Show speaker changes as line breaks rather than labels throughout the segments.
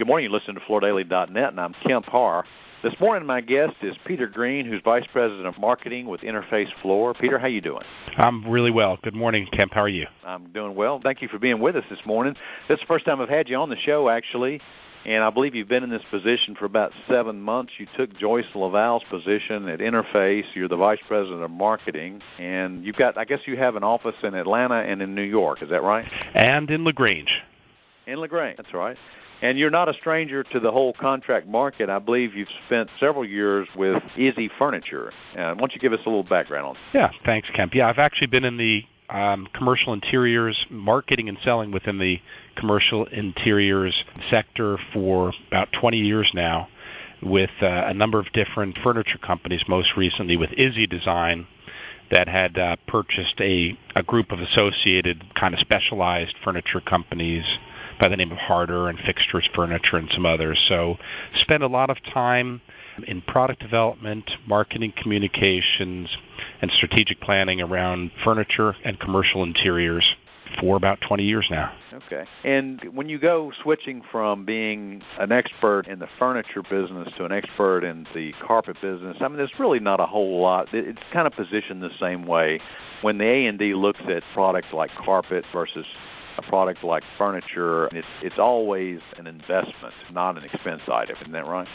Good morning. You listen to FloorDaily.net, and I'm Kemp Harr. This morning, my guest is Peter Green, who's Vice President of Marketing with Interface Floor. Peter, how you doing?
I'm really well. Good morning, Kemp. How are you?
I'm doing well. Thank you for being with us this morning. This is the first time I've had you on the show, actually, and I believe you've been in this position for about 7 months. You took Joyce Laval's position at Interface. You're the Vice President of Marketing, and I guess you have an office in Atlanta and in New York. Is that right?
And in LaGrange.
In LaGrange, that's right. And you're not a stranger to the whole contract market. I believe you've spent several years with Izzy Furniture. Why don't you give us a little background on that?
Yeah, thanks, Kemp. Yeah, I've actually been in the commercial interiors, marketing and selling within the commercial interiors sector for about 20 years now with a number of different furniture companies, most recently with Izzy Design, that had purchased a group of associated kind of specialized furniture companies by the name of Harder and Fixtures Furniture and some others. So spent a lot of time in product development, marketing communications, and strategic planning around furniture and commercial interiors for about 20 years now.
Okay. And when you go switching from being an expert in the furniture business to an expert in the carpet business, I mean, there's really not a whole lot. It's kind of positioned the same way. When the A&D looks at products like carpet versus a product like furniture, it's always an investment, not an expense item. Isn't that right?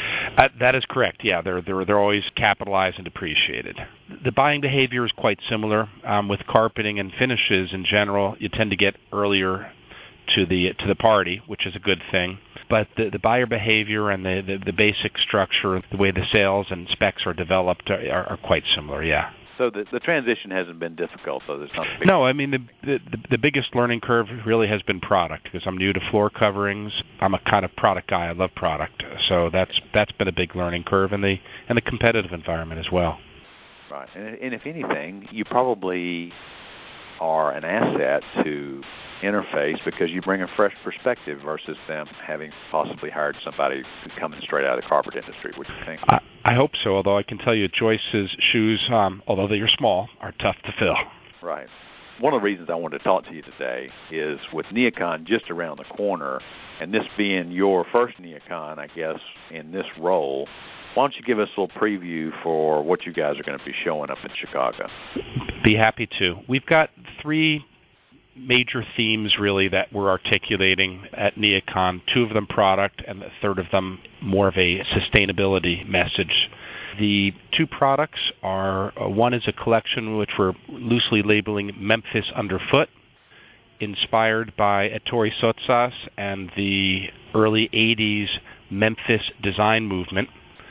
That is correct. Yeah, they're always capitalized and depreciated. The buying behavior is quite similar. With carpeting and finishes in general, you tend to get earlier to the party, which is a good thing. But the buyer behavior and the basic structure, the way the sales and specs are developed are quite similar. Yeah.
So the transition hasn't been difficult, though.
No, I mean, the biggest learning curve really has been product, because I'm new to floor coverings. I'm a kind of product guy. I love product. So that's been a big learning curve, and the competitive environment as well.
Right. And if anything, you probably are an asset to Interface because you bring a fresh perspective versus them having possibly hired somebody coming straight out of the carpet industry. What do you think?
I hope so, although I can tell you Joyce's shoes, although they are small, are tough to fill.
Right. One of the reasons I wanted to talk to you today is with NeoCon just around the corner, and this being your first NeoCon, I guess, in this role, why don't you give us a little preview for what you guys are going to be showing up in Chicago?
Be happy to. We've got 3 major themes, really, that we're articulating at NeoCon. 2 of them product, and the third of them more of a sustainability message. The 2 products are, one is a collection which we're loosely labeling Memphis Underfoot, inspired by Ettore Sottsass and the early 80s Memphis design movement,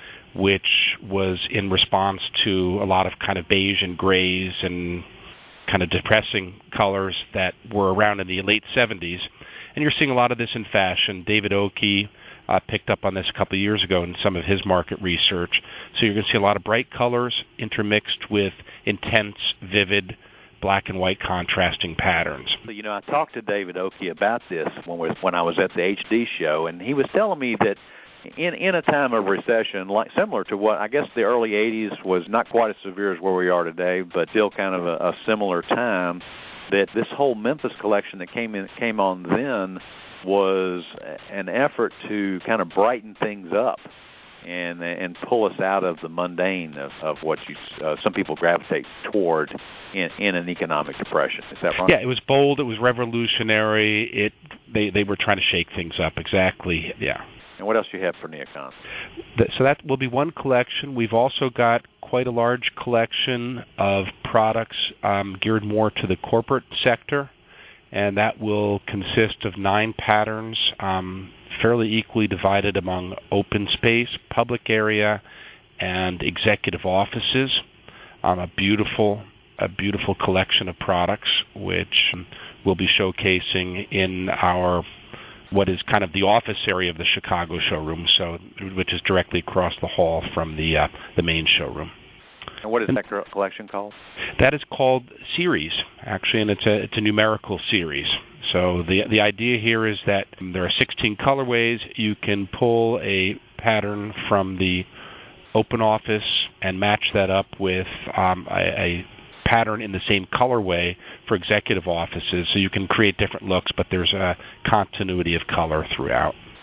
which was in response to a lot of kind of beige and grays and kind of depressing colors that were around in the late 70s. And you're seeing a lot of this in fashion. David Oki picked up on this a couple of years ago in some of his market research. So you're going to see a lot of bright colors intermixed with intense, vivid, black and white contrasting patterns.
You know, I talked to David Oki about this when I was at the HD show, and he was telling me that in a time of recession, like similar to what I guess the early 80s was not quite as severe as where we are today, but still kind of a similar time, that this whole Memphis collection that came on then was an effort to kind of brighten things up and pull us out of the mundane of what some people gravitate toward in an economic depression. Is that right?
Yeah, it was bold. It was revolutionary. They were trying to shake things up. Exactly. Yeah.
And what else do you have for NeoCon?
So that will be one collection. We've also got quite a large collection of products geared more to the corporate sector, and that will consist of 9 patterns, fairly equally divided among open space, public area, and executive offices. A beautiful collection of products, which we'll be showcasing in our what is kind of the office area of the Chicago showroom, which is directly across the hall from the main showroom.
And what is that collection called?
That is called Series, actually, and it's a numerical series. So the idea here is that there are 16 colorways. You can pull a pattern from the open office and match that up with a pattern in the same colorway for executive offices, so you can create different looks, but there's a continuity of color throughout.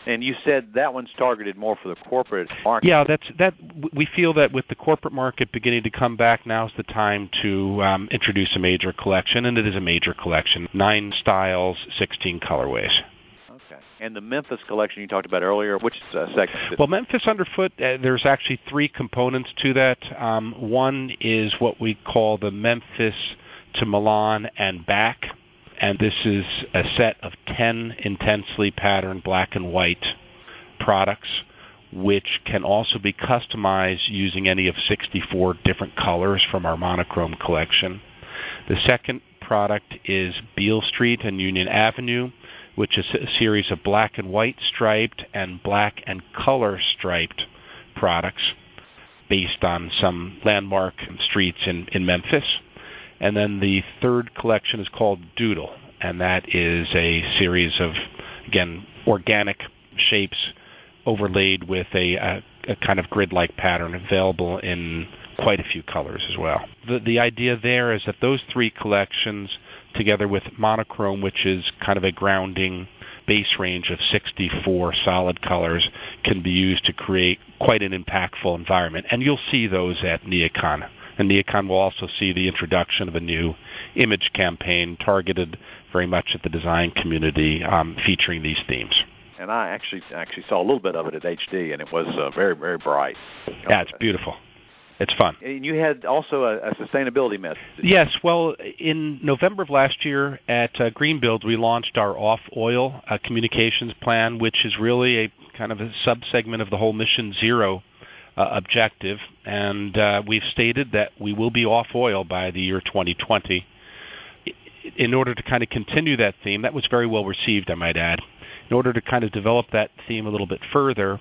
And you said that one's targeted more for the corporate market.
Yeah, we feel that with the corporate market beginning to come back, now's the time to introduce a major collection, and it is a major collection. 9 styles, 16 colorways.
Okay. And the Memphis collection you talked about earlier, which segment?
Well, Memphis Underfoot, there's actually 3 components to that. One is what we call the Memphis to Milan and back. And this is a set of 10 intensely patterned black and white products, which can also be customized using any of 64 different colors from our monochrome collection. The second product is Beale Street and Union Avenue, which is a series of black and white striped and black and color striped products based on some landmark streets in Memphis. And then the third collection is called Doodle, and that is a series of, again, organic shapes overlaid with a kind of grid-like pattern available in quite a few colors as well. The idea there is that those 3 collections, together with monochrome, which is kind of a grounding base range of 64 solid colors, can be used to create quite an impactful environment. And you'll see those at NeoCon. And NeoCon will also see the introduction of a new image campaign targeted very much at the design community, featuring these themes.
And I actually saw a little bit of it at HD, and it was very, very bright.
Yeah, it's beautiful. It's fun.
And you had also a sustainability message.
Yes. Well, in November of last year at Greenbuild, we launched our off-oil communications plan, which is really a kind of a subsegment of the whole Mission Zero objective, and we've stated that we will be off oil by the year 2020. In order to kind of continue that theme, that was very well received, I might add. In order to kind of develop that theme a little bit further,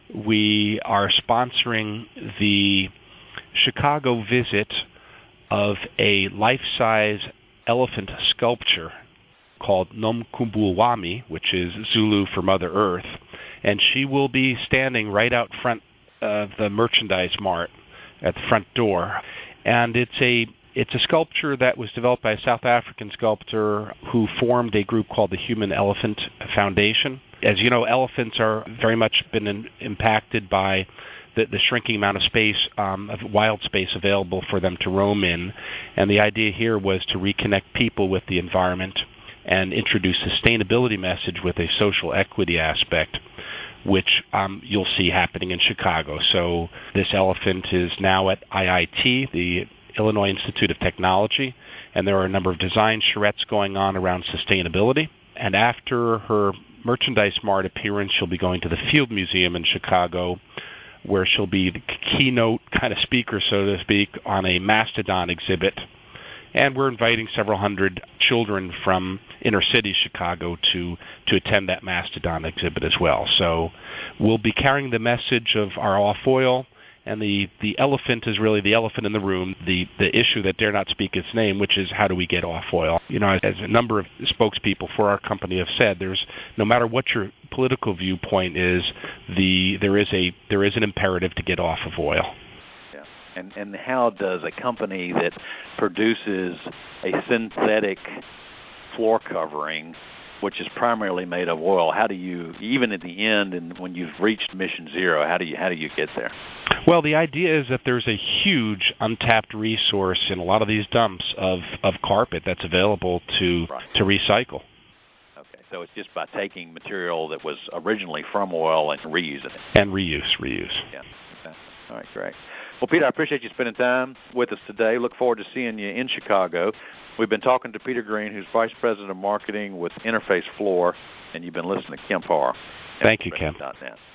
we are sponsoring the Chicago visit of a life-size elephant sculpture called Nomkubuwami, which is Zulu for Mother Earth, and she will be standing right out front of the merchandise mart at the front door. And it's a sculpture that was developed by a South African sculptor who formed a group called the Human Elephant Foundation. As you know, elephants are very much been impacted by the shrinking amount of space, of wild space available for them to roam in. And the idea here was to reconnect people with the environment and introduce sustainability message with a social equity aspect, which you'll see happening in Chicago. So this elephant is now at IIT, the Illinois Institute of Technology, and there are a number of design charrettes going on around sustainability. And after her merchandise mart appearance, she'll be going to the Field Museum in Chicago, where she'll be the keynote kind of speaker, so to speak, on a mastodon exhibit. And we're inviting several hundred children from inner city Chicago to attend that mastodon exhibit as well. So we'll be carrying the message of our off-oil, and the elephant is really the elephant in the room, the issue that dare not speak its name, which is how do we get off-oil. You know, as a number of spokespeople for our company have said, there's no matter what your political viewpoint is, there is an imperative to get off of oil.
And how does a company that produces a synthetic floor covering, which is primarily made of oil, how do you, even at the end and when you've reached Mission Zero, how do you get there?
Well, the idea is that there's a huge untapped resource in a lot of these dumps of carpet that's available to recycle.
Okay, so it's just by taking material that was originally from oil and reusing it.
And reuse.
Yeah. Okay. All right, great. Well, Peter, I appreciate you spending time with us today. Look forward to seeing you in Chicago. We've been talking to Peter Green, who's Vice President of Marketing with Interface Floor, and you've been listening to Kemp Harr.
Thank you, Kemp.